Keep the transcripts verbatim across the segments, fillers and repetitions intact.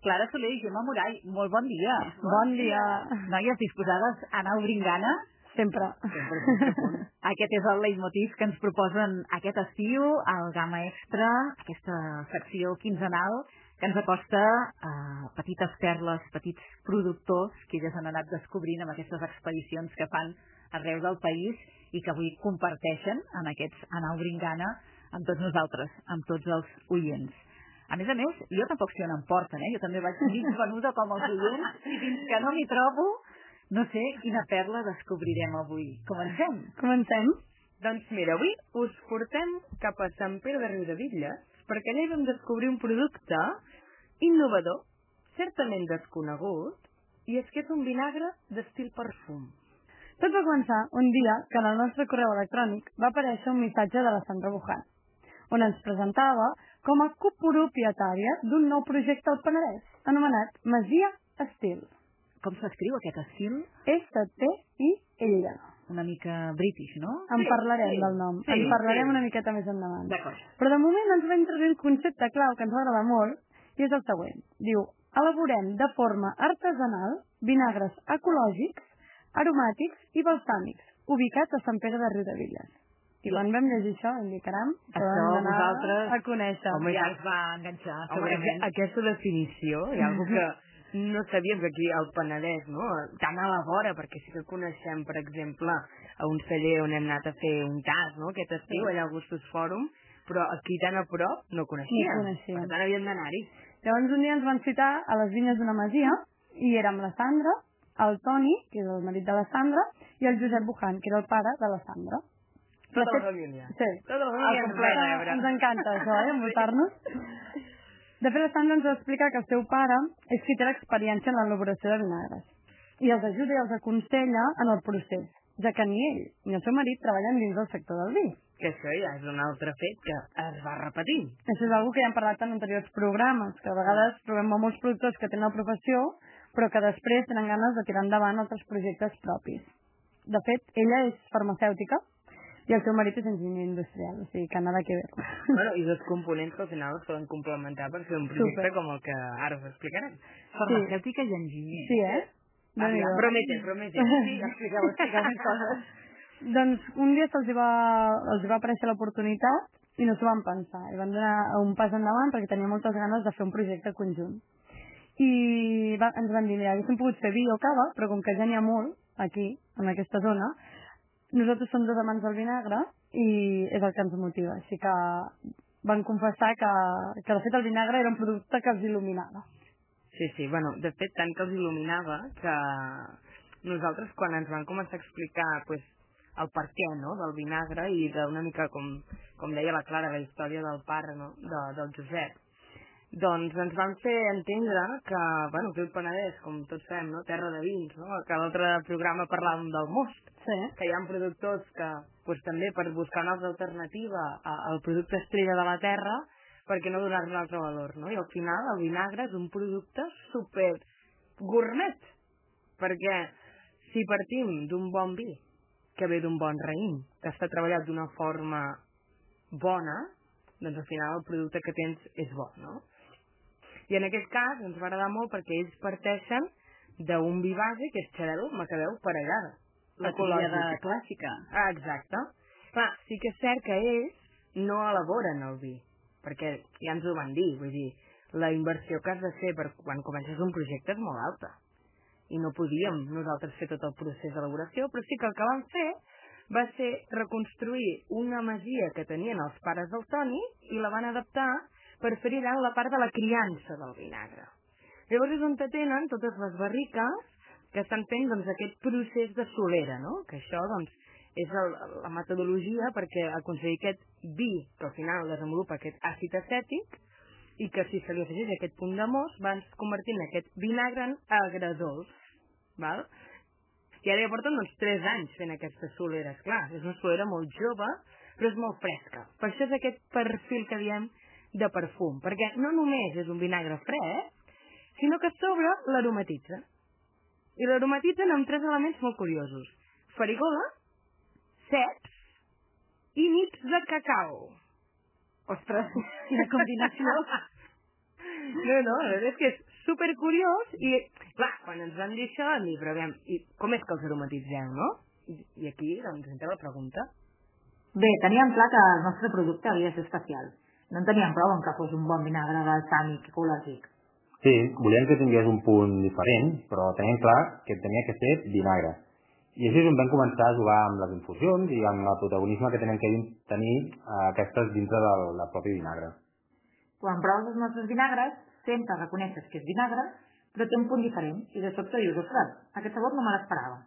Clara Soler i Gemma Moray, molt bon dia. Bon dia. Noies, disposades a anar obrint gana? Sempre. Sempre, sempre. Aquest és el leitmotiv que ens proposen aquest estiu, el Gamma Extra, aquesta secció quinzenal que ens acosta a petites perles, petits productors que ja s'han anat descobrint amb aquestes expedicions que fan arreu del país i que avui comparteixen en aquests Anar obrint gana amb tots nosaltres, amb tots els oients. A més a més, jo tampoc sé on em porten, eh? Jo també vaig mig venuda com els oients i fins que no m'hi trobo, no sé quina perla descobrirem avui. Comencem? Comencem? Doncs mira, avui us portem cap a Sant Pere de Riudebitlles perquè allà hi vam descobrir un producte innovador, certament desconegut, i és que és un vinagre d'estil perfum. Tot va començar un dia que en el nostre correu electrònic va aparèixer un missatge de la Sandra Buján, on ens presentava com a copropietària d'un nou projecte al Penedès, anomenat Masia Estil. Com s'escriu aquest estil? S T I L. Una mica british, no? En Sí, parlarem sí, del nom. sí, en parlarem sí. una miqueta més endavant. D'acord. Però de moment ens va introduir un concepte clau que ens va agradar molt, i és el següent. Diu, elaborem de forma artesanal vinagres ecològics, aromàtics i balsàmics, ubicats a Sant Pere de Riudebitlles. I quan vam llegir això, vam dir, caram, que Això vam anar vosaltres... a conèixer. Home, ja ens va enganxar, Home, segurament. aquesta definició, hi ha algú que no sabíem que aquí al Penedès, no? Tan a la vora, perquè sí que coneixem, per exemple, a un celler on hem anat a fer un tas, no? Aquest estiu, allà al Gustos Fòrum, però aquí tan a prop no coneixíem. No coneixíem. Per tant, havíem d'anar-hi. Llavors un dia ens van citar a les vinyes d'una masia, i érem la Sandra, el Toni, que és el marit de la Sandra, i el Josep Buján, que era el pare de la Sandra. Tota la família. Sí. Tota la família ens va rebre. Ens encanta això, eh, envoltar-nos. De fet, la Sandra ens va explicar que el seu pare és qui té l'experiència en l'elaboració de vinagres i els ajuda i els aconsella en el procés, ja que ni ell ni el seu marit treballen dins del sector del vi. Que això ja és un altre fet que es va repetint. Això és una que ja hem parlat en anteriors programes, que a vegades trobem molts productors que tenen la professió, però que després tenen ganes de tirar endavant altres projectes propis. De fet, ella és farmacèutica, i el seu marit és enginyer industrial, o sigui que nada que ver. Bueno, i dos components que al final es poden complementar per fer un projecte Super. com el que ara us explicarem. Farmacèutica i enginyer. Sí, eh? Aviam, promete, promete. Sí, expliqueu, expliqueu més coses. Doncs un dia se'ls va, els va aparèixer l'oportunitat i no s'ho van pensar. I van donar un pas endavant perquè tenia moltes ganes de fer un projecte conjunt. I va, ens van dir, mira, haguéssim pogut fer vi o cava, però com que ja n'hi ha molt aquí, en aquesta zona, nosaltres som dos amants del vinagre i és el que ens motiva. Així que van confessar que, que de fet el vinagre era un producte que els il·luminava. Sí, sí, bueno, de fet tant que els il·luminava que nosaltres quan ens van començar a explicar pues, el per què, no?, del vinagre i d'una mica com, com deia la Clara, la història del pare, no?, de, del Josep, doncs ens van fer entendre que, bueno, que el Penedès, com tots sabem, no?, terra de vins, no?, que l'altre programa parlàvem del most, sí. Que hi ha productors que, pues, també per buscar una altra alternativa al producte estrella de la terra, perquè no donar-li un altre valor, no? I al final el vinagre és un producte super gourmet, perquè si partim d'un bon vi, que ve d'un bon raïm, que està treballat d'una forma bona, doncs al final el producte que tens és bo, no? I en aquest cas ens va agradar molt perquè ells parteixen d'un vi base que és Xarel·lo Macabeu Parellada. La tríada clàssica. Ah, exacte. Clar, sí que és cert que ells no elaboren el vi, perquè ja ens ho van dir, vull dir, la inversió que has de fer per quan comences un projecte és molt alta. I no podíem nosaltres fer tot el procés d'elaboració, però sí que el que vam fer va ser reconstruir una masia que tenien els pares del Toni i la van adaptar per fer allà la part de la criança del vinagre. Llavors és on tenen totes les barriques que estan fent doncs, aquest procés de solera, no? Que això doncs, és el, la metodologia perquè aconseguir aquest vi que al final desenvolupa aquest àcid acètic i que si se li afegeix aquest punt de mos va convertint aquest vinagre en agredolç. Val? I ara ja porten doncs, tres anys fent aquestes soleres. Clar, és una solera molt jove, però és molt fresca. Per això és aquest perfil que diem de perfum, perquè no només és un vinagre fresc, sinó que a sobre l'aromatitza. I l'aromatitzen amb tres elements molt curiosos. Farigola, ceps i nits de cacau. Ostres, quina combinació. No, no, la veritat és que és supercuriós i, clar, quan ens van dir això, vam dir, però aviam, i com és que els aromatitzeu, no? I, i aquí, doncs, entra la pregunta. Bé, teníem clar que el nostre producte havia de ser especial. No en teníem prou en que fos un bon vinagre balsàmic ecològic. Sí, volíem que tingués un punt diferent, però teníem clar que tenia que ser vinagre. I així és on vam començar a jugar amb les infusions i amb el protagonisme que tenen que tenir aquestes dintre del, del propi vinagre. Quan proves els nostres vinagres, sempre reconeixes que és vinagre, però té un punt diferent. I de sobte dius, ostres, aquest sabor no me l'esperava.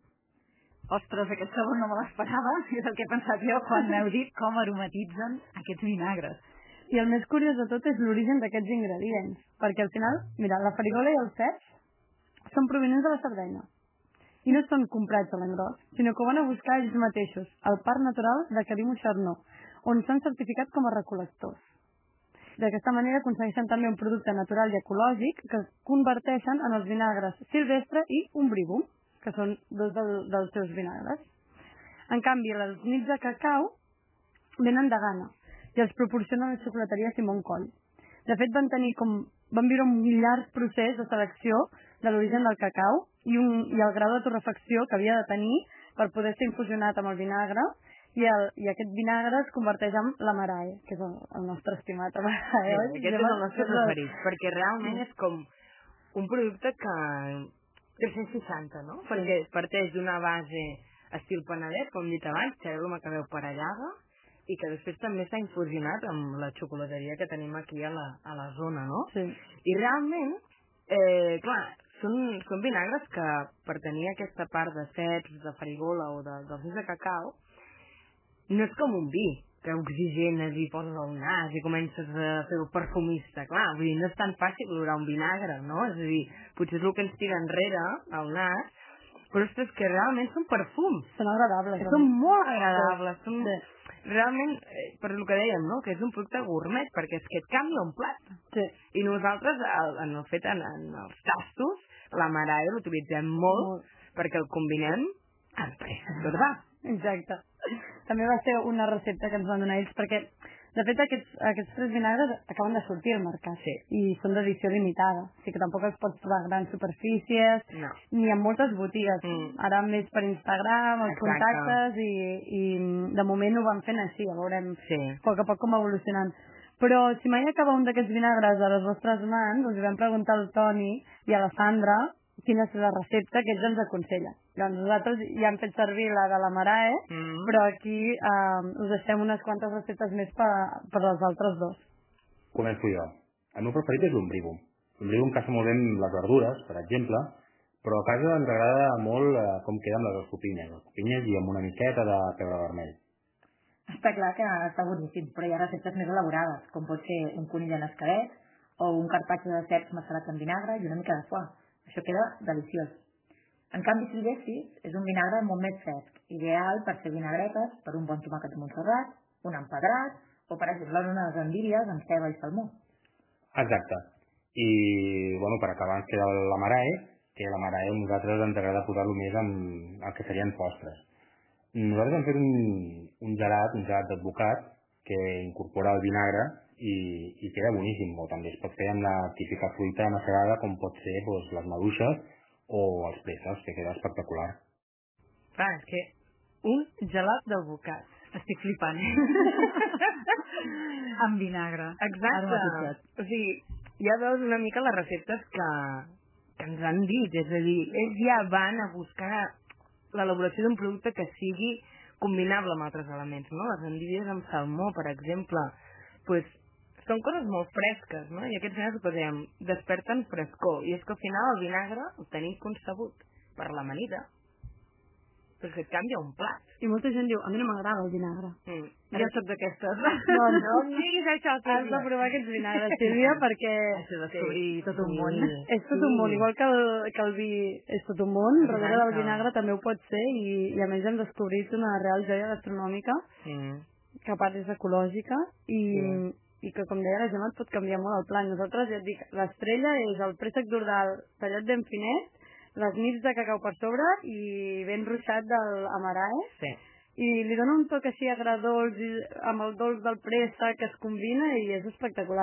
Ostres, aquest sabor no me l'esperava, és el que he pensat jo quan m'heu dit com aromatitzen aquests vinagres. I el més curiós de tot és l'origen d'aquests ingredients, perquè al final, mira, la farigola i els ceps són provenents de la Sardenya. I no són comprats a l'engròs, sinó que ho van a buscar ells mateixos, al Parc Natural de Cadí-Moixernó, on s'han certificat com a recol·lectors. D'aquesta manera aconsegueixen també un producte natural i ecològic que converteixen en els vinagres silvestre i ombrívum, que són dos del, dels seus vinagres. En canvi, els nits de cacau venen de Ghana i els proporcionen la xocolateria Simon Coll. De fet, van tenir com van viure un llarg procés de selecció de l'origen del cacau i, un, i el grau de torrefacció que havia de tenir per poder ser infusionat amb el vinagre i, el, i aquest vinagre es converteix en l'amarae, que és el, el nostre estimat amarae. Sí, aquest és el nostre preferit, perquè realment és com un producte que tres-cents seixanta, no? Sí. Perquè parteix d'una base estil Penedès, com hem dit abans, xerelo macabeu parellada, i que després també s'ha infusionat amb la xocolateria que tenim aquí a la, a la zona, no? Sí. I realment, eh, clar, són, són vinagres que per tenir aquesta part de ceps, de farigola o de, dels nits de cacau, no és com un vi, que oxigenes i poses al nas i comences a fer el perfumista, clar, vull dir, no és tan fàcil olorar un vinagre, no? És a dir, potser és el que ens tira enrere al nas, però és que realment són perfums. Són agradables. Són molt agradables, són... Sí. Realment, eh, per el que dèiem, no? Que és un producte gourmet, perquè és que et canvia un plat. Sí. I nosaltres, el, en el fet, en, en els tastos, la marae l'utilitzem molt, molt, perquè el combinem amb pressa d'ordar. Exacte. També va ser una recepta que ens van donar ells, perquè, de fet, aquests, aquests tres vinagres acaben de sortir al mercat. Sí. I són d'edició limitada. O sigui que tampoc els pots trobar a grans superfícies, no. ni en moltes botigues. Mm. Ara més per Instagram, els Exacte. contactes, i, i de moment ho van fent així, ja veurem sí. a poc a poc com evolucionant. Però si mai acaba un d'aquests vinagres a les vostres mans, us vam preguntar al Toni i a la Sandra quina és la recepta que ells ens aconsellen. Doncs nosaltres ja hem fet servir la de la Marae, mm. però aquí eh, us deixem unes quantes receptes més per, per als altres dos. Començo jo. El meu preferit és l'ombrívum. L'ombrívum caça molt bé amb les verdures, per exemple, però a casa ens agrada molt eh, com queda amb les escopinyes. Les escopinyes i amb una miqueta de pebre vermell. Està clar que està boníssim, però hi ha receptes més elaborades, com pot ser un conill en escadet o un carpaccio de ceps macerat en vinagre i una mica de foie. Això queda deliciós. En canvi, silvestris és un vinagre molt més fresc, ideal per fer vinagretes, per un bon tomàquet de Montserrat, un empedrat, o per exemple unes endívies amb ceba i salmó. Exacte. I, bueno, per acabar ens queda la marae, que la marae a nosaltres ens agrada posar-lo més en el que serien postres. Nosaltres hem fet un, un gelat, un gelat d'advocat, que incorpora el vinagre i, i queda boníssim. O també es pot fer amb la típica fruita macerada, com pot ser doncs, les maduixes o els préssecs, que queda espectacular. Clar, és que un gelat d'advocat. Estic flipant. Amb vinagre. Exacte. O sigui, ja veus una mica les receptes que, que ens han dit. És a dir, ells ja van a buscar l'elaboració d'un producte que sigui combinable amb altres elements, no? Les endívies amb salmó, per exemple, pues, són coses molt fresques, no? I aquests vinagres, per exemple, desperten frescor. I és que al final el vinagre el tenim concebut per l'amanida, perquè et canvia un plat. I molta gent diu, a mi no m'agrada el vinagre. Mm. Jo soc d'aquestes. No, no, no em diguis això, Sílvia. Has de provar aquests vinagres, Sílvia, perquè... Has de descobrir tot un món. Sí. És tot un món, igual que el, que el vi és tot un món, Exacte. Darrere del vinagre també ho pot ser, i, i a més hem descobrit una real joia gastronòmica, Mm. que a part és ecològica, i, Sí. i que, com deia la Gemma, et pot canviar molt el plan. Nosaltres, ja et dic, l'estrella és el préssec d'Ordal tallat ben finet, les nits de cacau per sobre i ben ruixat del amarae. Sí. I li dona un toc així agradolç i amb el dolç del préssec que es combina i és espectacular.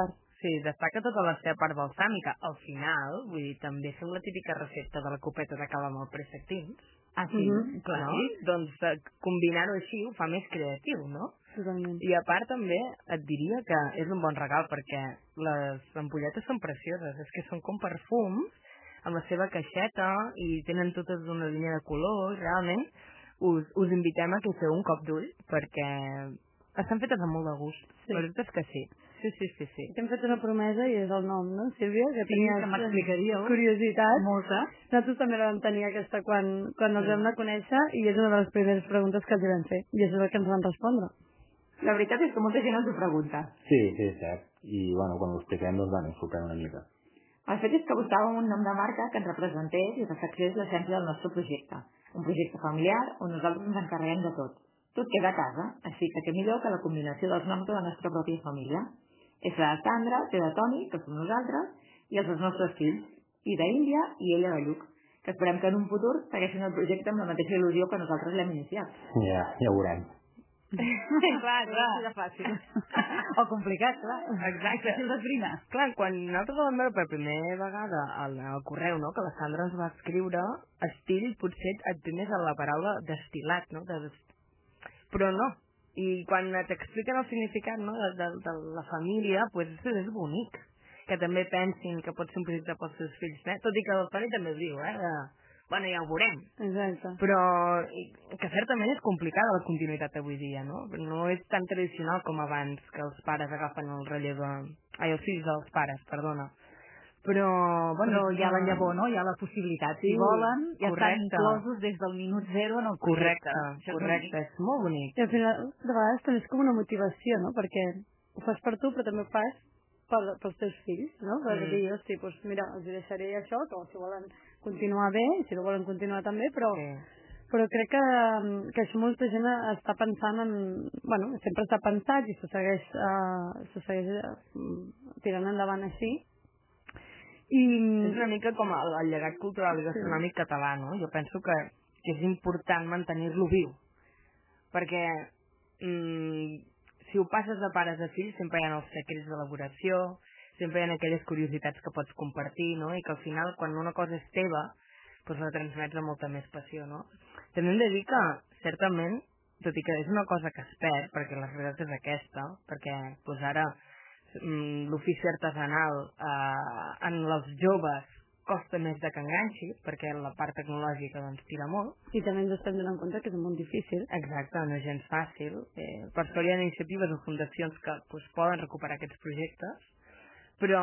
sí, destaca tota la seva part balsàmica. Al final, vull dir, també fem la típica recepta de la copeta de cava amb el preceptins. Ah, sí? Mm-hmm. Clar, no? Doncs eh, combinar-ho així ho fa més creatiu, no? Totalment. I a part també et diria que és un bon regal perquè les ampolletes són precioses, és que són com perfums amb la seva caixeta i tenen totes una línia de colors, realment us, us invitem a que feu un cop d'ull perquè estan fetes amb molt de gust, sí. La veritat és que sí. Sí, sí, sí, sí. Hem fet una promesa i és el nom, no, Sílvia? Que sí, que m'explicaríeu. Curiositat. Molta. Nosaltres també la vam tenir aquesta quan, quan els sí. vam de conèixer i és una de les primeres preguntes que els vam fer. I això és el que ens van respondre. La veritat és que molta gent ens ho pregunta. Sí, sí, és cert. I, bueno, quan ho expliquem, doncs, van enfocant una mica. El fet és que buscàvem un nom de marca que ens representés i reflectés l'essència del nostre projecte. Un projecte familiar on nosaltres ens encarreguem de tot. Tot queda a casa, així que què millor que la combinació dels noms de la nostra pròpia família. És la de Sandra, té de Toni, que som nosaltres, i els dos nostres fills, i d'Índia i ella de Lluc, que esperem que en un futur segueixin el projecte amb la mateixa il·lusió que nosaltres l'hem iniciat. Ja, ja ho veurem. clar, clar. No és fàcil. o complicat, clar. Exacte. Fàcil d'esbrinar. Clar, quan nosaltres vam veure per primera vegada al, al correu, no?, que la Sandra ens va escriure, estil potser et té més a la paraula destilat, no?, de... però no. I quan t'expliquen el significat, no?, de, de, de la família, pues és bonic. Que també pensin que pot ser un projecte pels seus fills, eh? Tot i que el Toni també ho diu, eh? De... Bueno, ja ho veurem. Exacte. Però que certament és complicada la continuïtat avui dia, no? No és tan tradicional com abans, que els pares agafen el relleu de... Ai, els fills dels pares, perdona. Però, bueno, Però hi ha la llavor, no? Hi ha la possibilitat. Si sí, volen, ja correcte. estan inclosos des del minut zero en el projecte. Correcte, correcte, és, és molt bonic. I al final, de vegades també és com una motivació, no? Perquè ho fas per tu, però també ho fas per, pels teus fills, no? Per mm. dir, hosti, doncs mira, els deixaré això, que si volen continuar bé, si no volen continuar també, però... Sí. Però crec que, que això molta gent està pensant en... Bueno, sempre està pensat i se segueix, uh, se segueix uh, tirant endavant així. I... És una mica com el, el llegat cultural i gastronòmic sí. català, no? Jo penso que, que és important mantenir-lo viu. Perquè mm, si ho passes de pares a fills sempre hi ha els secrets d'elaboració, sempre hi ha aquelles curiositats que pots compartir, no? I que al final, quan una cosa és teva, doncs la transmets amb molta més passió, no? També hem de dir que, certament, tot i que és una cosa que es perd, perquè la realitat és aquesta, perquè doncs ara mm, l'ofici artesanal eh, en els joves costa més de que enganxi, perquè la part tecnològica doncs tira molt. I també ens estem donant compte que és molt difícil. Exacte, no és gens fàcil. Eh, per això hi ha iniciatives o fundacions que doncs, poden recuperar aquests projectes, però,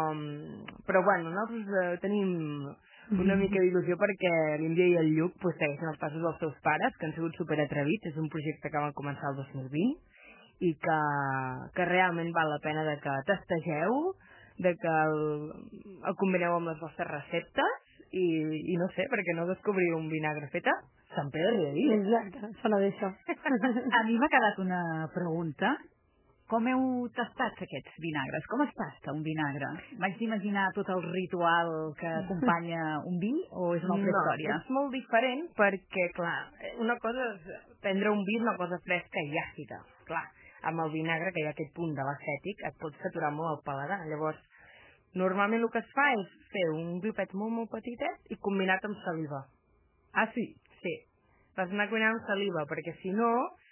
però bueno, nosaltres eh, tenim una mica d'il·lusió perquè l'Índia i el Lluc pues, segueixen els passos dels seus pares, que han sigut superatrevits. És un projecte que van començar el dos mil vint i que, que realment val la pena de que testegeu, de que el, el combineu amb les vostres receptes i, i no sé, perquè no descobriu un vinagre fet a Sant Pere de Riudebitlles. Exacte, sona d'això. A mi m'ha quedat una pregunta. Com heu tastat aquests vinagres? Com es tasta un vinagre? Vaig imaginar tot el ritual que acompanya un vi o és una altra no, història? És molt diferent perquè, clar, una cosa és prendre un vi, una cosa fresca i àcida. Clar, amb el vinagre, que hi ha aquest punt de l'acètic, et pot saturar molt el paladar. Llavors, normalment el que es fa és fer un glopet molt, molt petitet i combinat amb saliva. Ah, sí? Sí. Vas anar cuinant amb saliva, perquè si no...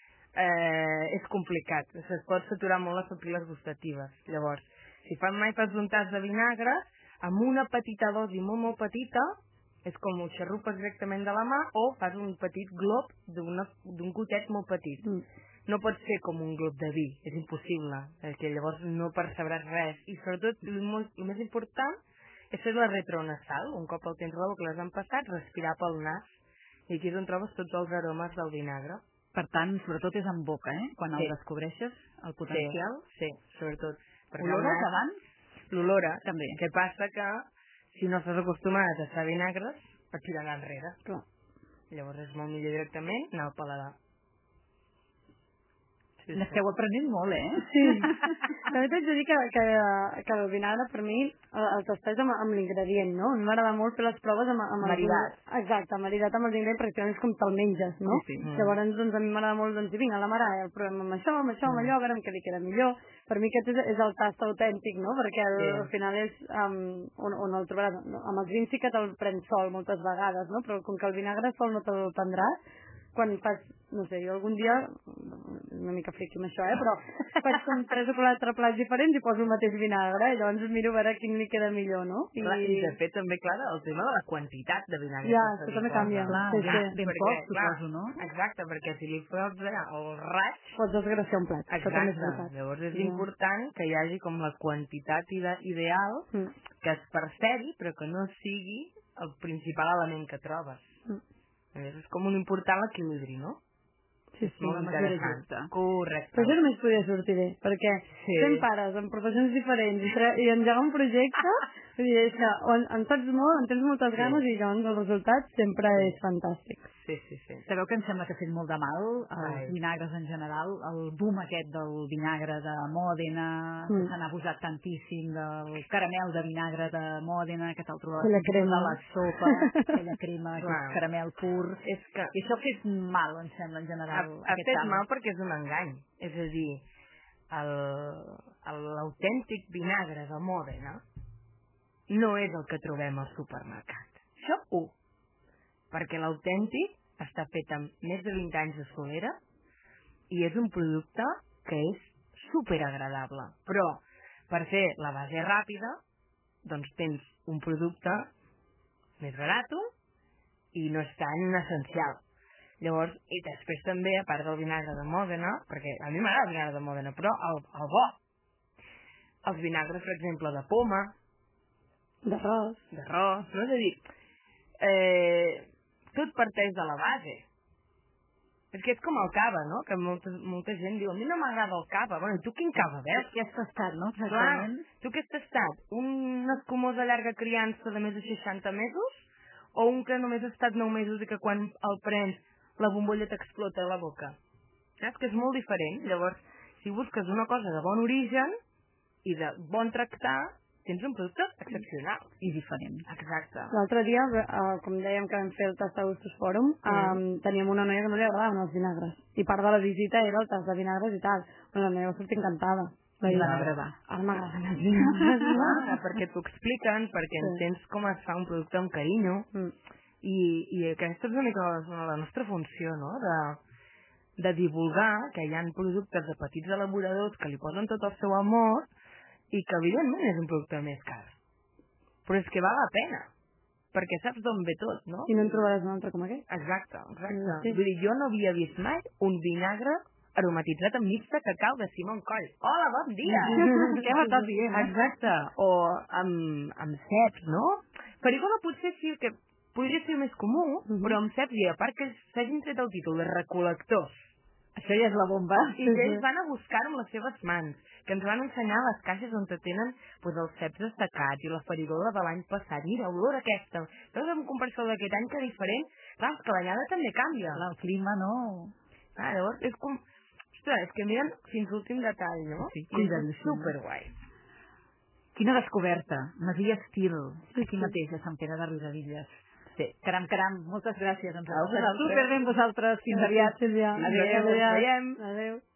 Eh, és complicat, es pot saturar molt les papil·les gustatives. Llavors, si fan mai fas un tas de vinagre, amb una petita dosi molt molt petita, és com ho xarrupes directament de la mà o fas un petit glob d'un gotet molt petit. Mm. No pot ser com un glob de vi, és impossible, perquè llavors no percebràs res. I sobretot, el, molt, el més important és fer la retronasal, un cop el tens a la boca les han passat, respirar pel nas, i aquí és on trobes tots els aromes del vinagre. Per tant, sobretot és en boca, eh? Quan sí. el descobreixes, el potencial. Sí, sí, sobretot. Olores abans? L'olora, també. Què passa que, si no estàs acostumat a fer vinagres, et tirarà enrere. Clar. Llavors és molt millor directament anar al paladar. sí. N'esteu aprenent molt, eh? Sí. També t'haig de dir que, que, que el vinagre, per mi, el, el tasteix amb, amb l'ingredient, no? A mi m'agrada molt fer les proves amb, amb Maridat. Els, exacte, maridat amb els ingredients, perquè és com te'l menges, no? Sí, sí. Mm. Llavors, doncs, a mi m'agrada molt, doncs, dir, vinga, la mare, el provem amb això, amb això, amb allò, a veure amb què li queda millor. Per mi aquest és, és el tast autèntic, no? Perquè el, Sí. al final és um, on, on el trobaràs. No? Amb els vins sí que te'l prens sol moltes vegades, no? Però com que el vinagre sol no te'l prendràs, quan fas, no sé, jo algun dia, una mica friqui amb això, eh, però faig com tres o quatre plats diferents i poso el mateix vinagre, i llavors miro a veure quin li queda millor, no? I, Clar, i de fet també, clar, el tema de la quantitat de vinagre. Ja, que se això li també posa. canvia. Clar, Sí, ja, sí. ben Perquè, poc, clar, suposo, no? Exacte, perquè si li fos eh, el raig... pots desgraciar un plat, això també és Exacte, veritat. llavors és Ja. important que hi hagi com la quantitat ide ideal Mm. que es percebi, però que no sigui el principal element que trobes. Mm. Llavors és com un important l'equilibri, no? Sí, sí. Molt la mesura interessant. justa. Correcte. Però això només podia sortir bé, perquè Sí. fem pares amb professions diferents i, tre- i engegar un projecte, vull dir, és que en, en saps molt, en tens moltes Sí. ganes i llavors el resultat sempre Sí. és fantàstic. Sí, sí, sí. Sabeu que em sembla que ha fet molt de mal els Ai. vinagres en general, el boom aquest del vinagre de Mòdena, que Mm. se n'ha posat tantíssim, del caramel de vinagre de Mòdena, que te'l trobes Aquella crema. a la sopa, aquella crema, Clar. aquest caramel pur. És que I això ha fet mal, em sembla, en ha, general, ha aquest fet camp. mal perquè és un engany. És a dir, el- el- l'autèntic vinagre de Mòdena no és el que trobem al supermercat. Això, u. Perquè l'autèntic està fet amb més de vint anys de solera i és un producte que és superagradable. Però, per fer la base ràpida, doncs tens un producte més barat i no és tan essencial. Llavors, i després també, a part del vinagre de Mòdena, perquè a mi m'agrada el vinagre de Mòdena, però el, el bo. Els vinagres, per exemple, de poma, D'arròs. d'arròs, no? És a dir, eh, tot parteix de la base. És que és com el cava, no? Que molta, molta gent diu, a mi no m'agrada el cava. Bueno, i tu quin cava veus? Què has tastat, no? Clar, Exactament. tu què has tastat? Un escumós de llarga criança de més de seixanta mesos? O un que només ha estat nou mesos i que quan el prens la bombolla t'explota a la boca? Saps que és molt diferent? Llavors, si busques una cosa de bon origen i de bon tractar, tens un producte excepcional. I diferent. Exacte. L'altre dia, eh, com dèiem que vam fer el tast a Gustos Fòrum, eh, teníem una noia que no li agradaven els vinagres. I part de la visita era el tast de vinagres i tal. Bueno, la noia va sortir encantada. Va I dir, van agradar. ara m'agraden els vinagres. Clar, perquè t'ho expliquen, perquè Sí. entens com es fa un producte amb carinyo, Mm. i, i aquesta és una mica la, la nostra funció, no? De, de divulgar que hi ha productes de petits elaboradors que li posen tot el seu amor i que evidentment és un producte més car. Però és que val la pena, perquè saps d'on ve tot, no? I no en trobaràs un altre com aquest. Exacte, exacte. Sí. Vull dir, jo no havia vist mai un vinagre aromatitzat amb nits de cacau de Simon Coll. Hola, bon dia! Què m'estàs dient? Exacte. O amb, amb ceps, no? Farigola potser sí que podria ser més comú, Mhm. però amb ceps, i a part que s'hagin tret el títol de recol·lectors, Això ja és la bomba. i que ells van a buscar-ho amb les seves mans, que ens van ensenyar les caixes on te tenen pues, els ceps destacats i la farigola de l'any passat. Mira, olor aquesta. Llavors, en comparació d'aquest any, que diferent, clar, és que l'anyada també canvia. Clar, el clima, no? Ah, llavors, és com... Ostres, és que miren fins l'últim detall, no? Sí, I és cuidadíssim. superguai. Quina descoberta. Masia Estil, Sí, aquí sí. mateix, a Sant Pere de Riudevilles. Sí. Caram, caram, moltes gràcies. Ens A vosaltres. superben vosaltres. Fins aviat. Sílvia. Adéu, ens veiem. Adéu.